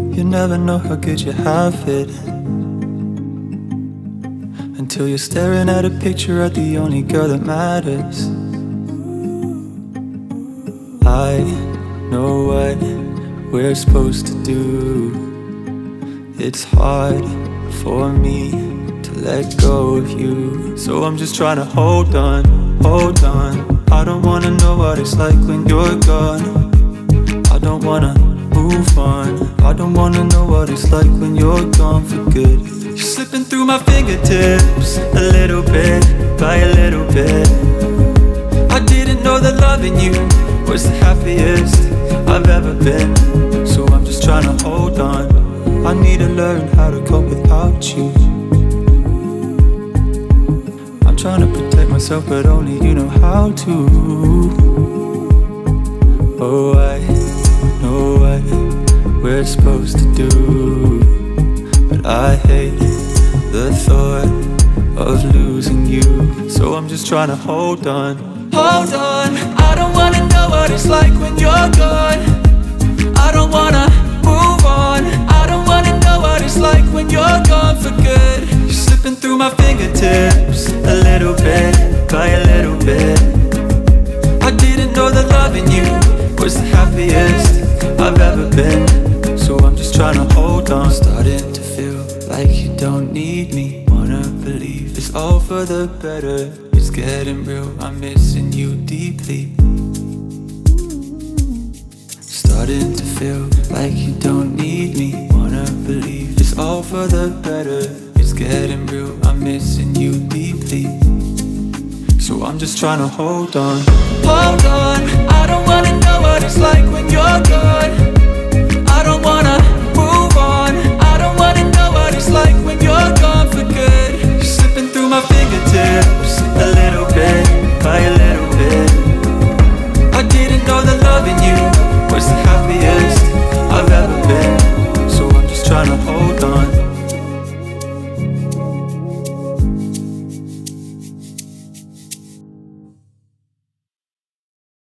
You never know how good you have it until you're staring at a picture of the only girl that matters. I know what we're supposed to do. It's hard for me to let go of you, so I'm just trying to hold on, hold on. I don't wanna know what it's like when you're gone. I don't wanna move on. I don't wanna know what it's like when you're gone for good. You're slipping through my fingertips a little bit by a little bit. I didn't know that loving you was the happiest I've ever been, so I'm just trying to hold on. I need to learn how to cope without you. I'm trying to protect myself, but only you know how to. Oh, I know what we're supposed to do, but I hate the thought of losing you, so I'm just trying to hold on. Hold on, I don't wanna know what it's like when you're gone. I don't wanna move on. I don't wanna know what it's like when you're gone for good. You're slipping through my fingertips a little bit by a little bit. I didn't know that loving you was the happiest I've ever been, so I'm just trying to hold on. Starting to feel like you don't need me. Wanna believe it's all for the better. It's getting real, I'm missing you deeply. Starting to feel like you don't need me. Wanna believe it's all for the better. It's getting real, I'm missing you deeply, so I'm just trying to hold on. Hold on, I don't wanna know what it's like when you're gone. I don't wanna move on. I don't wanna know what it's like when you're gone for good. You're slipping through my fingertips